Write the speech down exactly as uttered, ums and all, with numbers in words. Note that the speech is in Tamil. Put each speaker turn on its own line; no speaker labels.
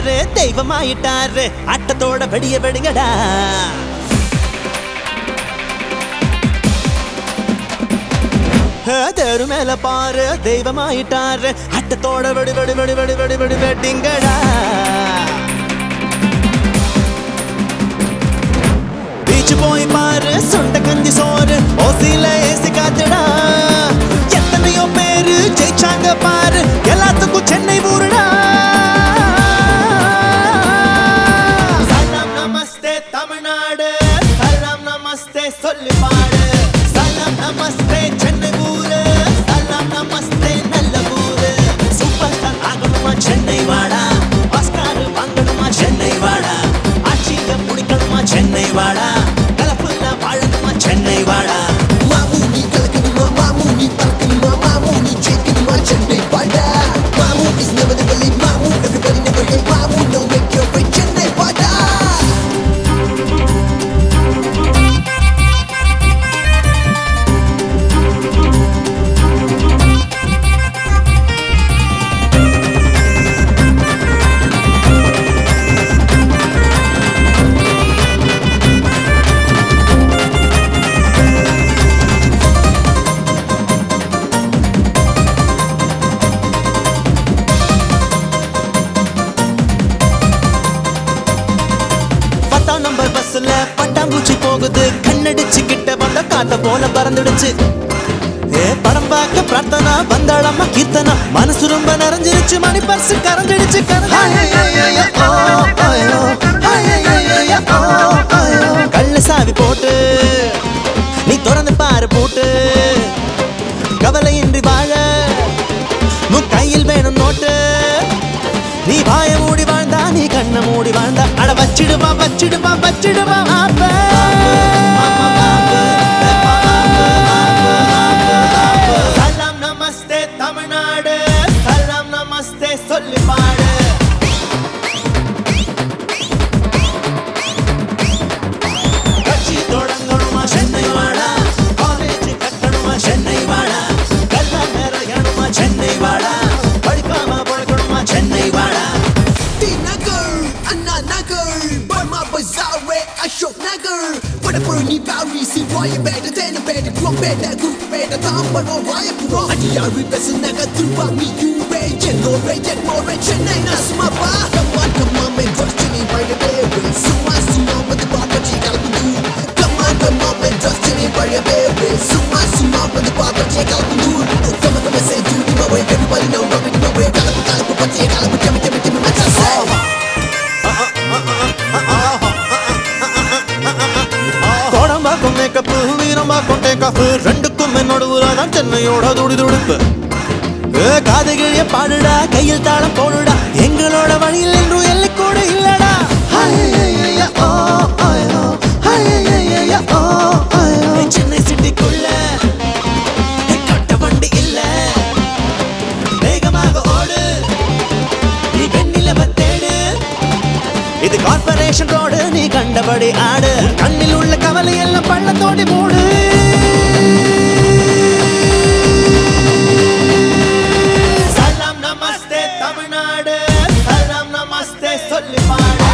பாரு தெய்வமாயிட்டாரு அட்டத்தோட வெடிய வெடிங்கடா தெரு மேல பாரு தெய்வமாயிட்டாரு அட்டத்தோட வெடி வெடி வெடி வெடி வெடி வெடி வெடிங்கடா பீச்சு போய் பாரு சுண்ட கஞ்சி சோறு ஓசில ஏசி காத்துடா எத்தனையோ பேரு ஜெயிச்சாங்க பாரு எல்லாத்துக்கும் சென்னை ஊருடா சலாம் நமஸ்தே தமிழ்நாடு சலாம் நமஸ்தே சொல்லி பாடு சலாம் நமஸ்தே சென்னை ஊரு சலாம் நமஸ்தே நல்ல ஊரு சூப்பர் ஸ்டார் ஆகணுமா சென்னை வாடா ஆஸ்கார் வாங்கணுமா சென்னை வாடா ஆட்சியை முடிக்கணுமா சென்னை வாடா கலப்புல வாழணுமா சென்னை வாடா
மாமூனி கலக்கணுமா மாமூனி பறக்கணுமா மாமூனி ஜெயிக்கணுமா சென்னை வாடா மாமூ is never never leave மாமூ everybody never hate மாமூ no make your way Chennai வாடா
நம்பர் பஸ்ல பட்டாம்பூச்சி போகுது கண்ணடிச்சு கிட்ட வந்த காத்த போல பறந்துடுச்சு ஏ படம் பார்க்க பிரார்த்தனா வந்தாளம்மா கீர்த்தனா மனசு ரொம்ப நிறைஞ்சிருச்சு மணி பர்சு கரைஞ்சிடுச்சு கள்ள சாவி போட்டு நீ திறந்து பாரு போட்டு கவலையின்றி வாழ உன் கையில் வேணும் நோட்டு நீ வாய மூடி வாழ்ந்தா நீ கண்ண மூடி வாழ்ந்தா அட வச்சிடுவா வச்சிடுவா வச்சிடுவா ஆப்ப சலாம் நமஸ்தே தமிழ்நாடு சலாம் நமஸ்தே சொல்லி பாடு கட்சி தொடங்கணுமா சென்னை வாடா காலேஜ் கட்டணுமா சென்னை வாடா கல்யாணம் நிறையணுமா சென்னை வாடா படிக்காம பொழைக்கணுமா சென்னை வாடா
Burma Bazaar, Ashok Nagar. Whatever ni Paris, see why you better than a better, grow better, good better, time, but all why you wrong. And you are repressing Naga through me, you rage, and no rage, and more rage, and I know my ba. Come on, come on, man, trust me by the baby. So I see now, but the Baba Chick, I'll do. Come on, come on, man, trust me by the baby. So I see now, but the Baba Chick, I'll do. Come on, come on, say, do my way, everybody know, know it, know it, I'll put, I'll put, I'll put, I'll put, I'll put, I'll put, I'll put,
ரெண்டுக்கும் நடுவுலதான் சென்னையோட துடி துடிப்பு காதுகிழிய பாடுடா கையில் தாளம் போடுடா எங்களோட வழியில் என்றும் எல்லை கூட இல்லடா சென்னை சிட்டிக்குள்ள கட்ட வண்டி இல்ல வேகமாக ஓடு நீ வெண்ணிலவ தேடு இது கார்பரேஷன் ரோடு நீ கண்டபடி ஆடு கண்ணில் உள்ள கவலை எல்லாம் பள்ளத்தோடி மூடு சலாம் நமஸ்தே தமிழ்நாடு சலாம் நமஸ்தே சொல்லி பாடு